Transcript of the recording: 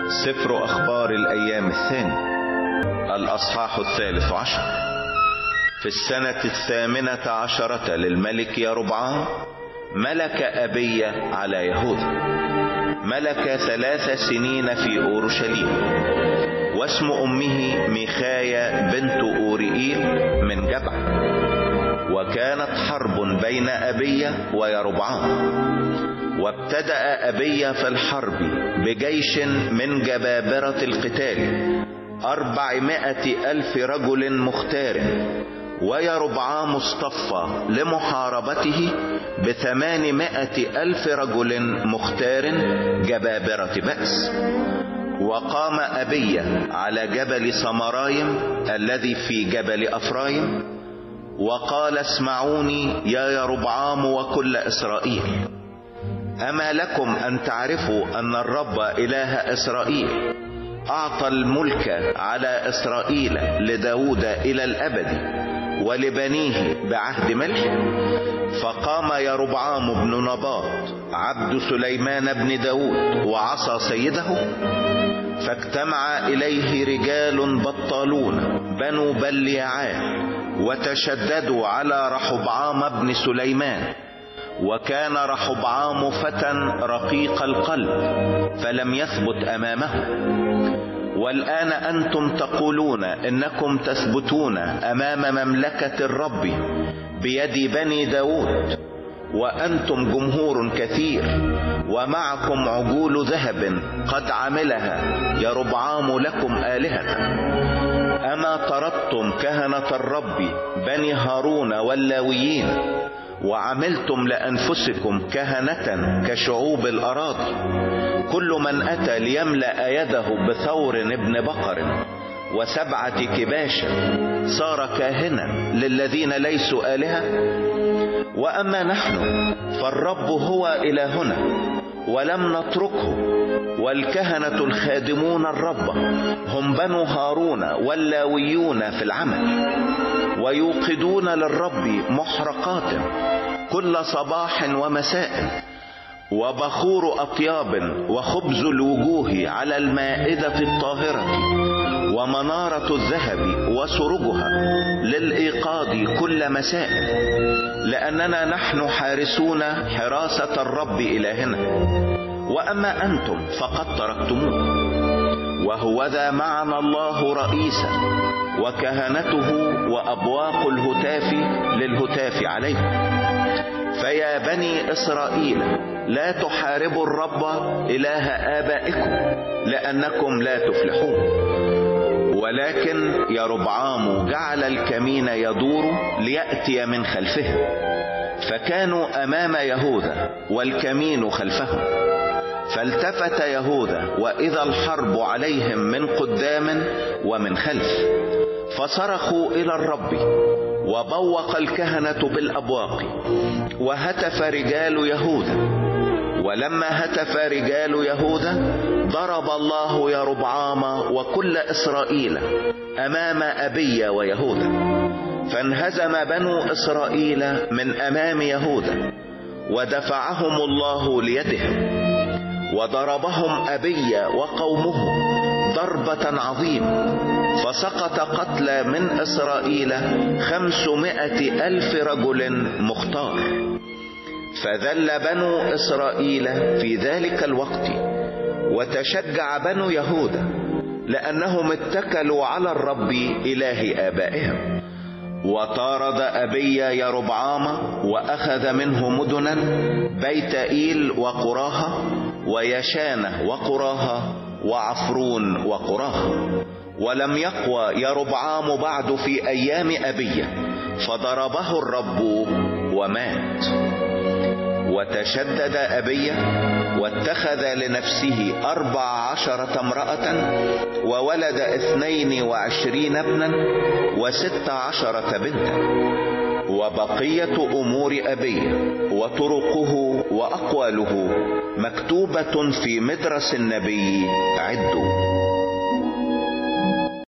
سفر أخبار الأيام الثاني الأصحاح 13. في السنة 18 للملك يربعام ملك أبي على يهوذا. ملك 3 سنين في أورشليم، واسم أمه ميخايا بنت أوريئيل من جبع. وكانت حرب بين أبي ويربعام، وابتدأ أبي في الحرب بجيش من جبابرة القتال 400,000 رجل مختار، ويربعام اصطفى لمحاربته 800,000 رجل مختار جبابرة بأس. وقام أبي على جبل سمرايم الذي في جبل أفرايم، وقال: اسمعوني يا يربعام وكل إسرائيل، أما لكم أن تعرفوا أن الرب إله إسرائيل أعطى الملك على إسرائيل لداود إلى الأبد ولبنيه بعهد ملك. فقام يربعام بن نباط عبد سليمان بن داود وعصى سيده، فاجتمع إليه رجال بطالون بنو بليعال، وتشددوا على رحبعام بن سليمان. وكان رحبعام فتى رقيق القلب فلم يثبت أمامه. والآن أنتم تقولون إنكم تثبتون أمام مملكة الرب بيد بني داود، وأنتم جمهور كثير، ومعكم عجول ذهب قد عملها يربعام لكم آلهة. أما طردتم كهنة الرب بني هارون واللاويين، وعملتم لأنفسكم كهنة كشعوب الأراضي. كل من أتى ليملأ يده بثور ابن بقر و7 كباش صار كاهنا للذين ليسوا آلهة. وأما نحن فالرب هو إلهنا ولم نتركه، والكهنة الخادمون الرب هم بنو هارون واللاويون في العمل، ويوقدون للرب محرقات كل صباح ومساء، وبخور أطياب وخبز الوجوه على المائدة الطاهرة، ومنارة الذهب وسرجها للإيقاظ كل مساء، لأننا نحن حارسون حراسة الرب إلهنا. وأما أنتم فقد تركتموه. وهوذا معنا الله رئيسا وكهنته وأبواق الهتاف للهتاف عليه. فيا بني إسرائيل، لا تحاربوا الرب إله آبائكم لأنكم لا تفلحون. ولكن يربعام جعل الكمين يدور ليأتي من خلفهم، فكانوا أمام يهوذا والكمين خلفهم. فالتفت يهوذا وإذا الحرب عليهم من قدام ومن خلف، فصرخوا إلى الرب، وبوق الكهنة بالأبواق، وهتف رجال يهوذا. ولما هتف رجال يهوذا ضرب الله يربعام وكل إسرائيل أمام أبي ويهوذا، فانهزم بنو إسرائيل من أمام يهوذا، ودفعهم الله ليدهم، وضربهم أبي وقومه ضربة عظيمة، فسقط قتلى من إسرائيل 500,000 رجل مختار. فذل بنو إسرائيل في ذلك الوقت، وتشجع بنو يهوذا لأنهم اتكلوا على الرب إله آبائهم. وطارد أبي يربعام وأخذ منه مدنا بيت إيل وقراها ويشانة وقراها وعفرون وقراها. ولم يقوى يربعام بعد في أيام أبي، فضربه الرب ومات. وتشدد أبي واتخذ لنفسه 14 امرأة، وولد 22 ابنا و16 بنتا. وبقية أمور أبي وطرقه وأقواله مكتوبة في مدرس النبي. عدوا.